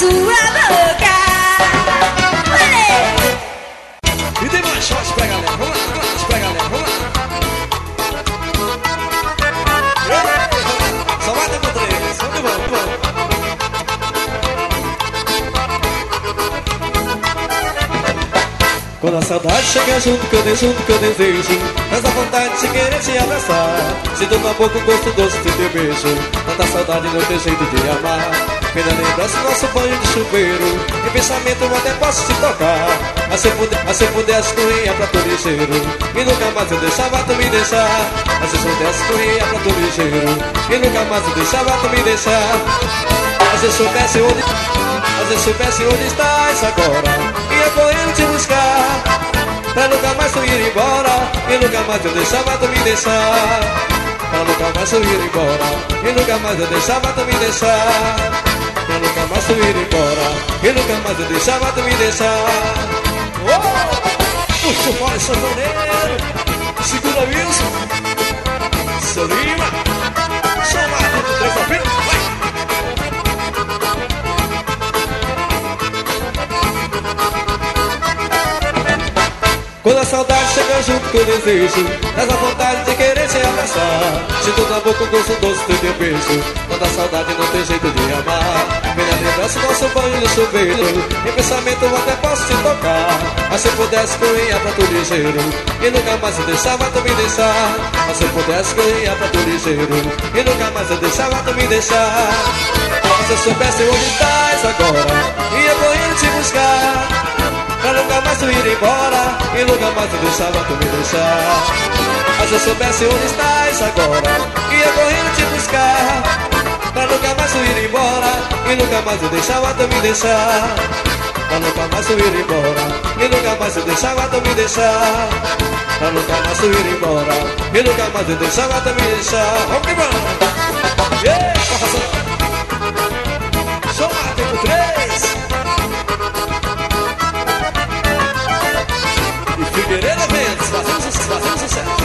sua boca. E tem mais shots pra galera, vamos lá, shots pra galera, vamos lá. Só vai ter com 3, vamos. Quando a saudade chega junto, que eu desejo, mas a vontade de querer te abraçar. Sinto na boca um gosto doce de teu beijo, tanta saudade não tem jeito de amar. Pena lembrança do nosso banho de chuveiro, em pensamento eu até posso te tocar. Mas se eu pudesse correr pra teu ligeiro, e nunca mais eu deixava tu me deixar. Mas se eu pudesse correr pra teu ligeiro, e nunca mais eu deixava tu me deixar. Mas eu soubesse onde estás agora, ia correndo te buscar, pra nunca mais tu ir embora, e nunca mais eu deixava tu me deixar. Pra nunca mais eu ir embora, e nunca mais eu deixava tu me deixar. Pra nunca mais tu ir embora, e nunca mais eu deixava tu me deixar. Puxa fora, sanfoneiro, segura isso, seu Lima, soma tudo, 3 pra frente, vai! Quando a saudade chega junto com o desejo, traz a vontade de querer te abraçar. Sinto na boca o gosto doce do teu beijo, quando a saudade não tem jeito de amar. Vem na lembrança nosso banho no chuveiro, em pensamento eu até posso te tocar. Mas se eu pudesse correr pra tu ligeiro, e nunca mais eu deixava tu me deixar. Mas se eu pudesse correr pra tu ligeiro, e nunca mais eu deixava tu me deixar. Mas se eu soubesse onde estás agora, ia correndo te buscar, pra nunca mais tu ir embora, e nunca mais eu deixava tu me deixar. Mas se eu soubesse onde estás agora, ia correndo te buscar, pra nunca mais tu ir embora, e nunca mais eu deixava tu me deixar. Pra nunca mais tu ir embora, e nunca mais eu deixava tu me deixar. Pra nunca mais tu ir embora, e nunca mais eu deixava tu me deixar. Vamos que vamos! Yeah, tá passando! Soma, tempo 3! Figueiredo Eventos, fazendo sucesso.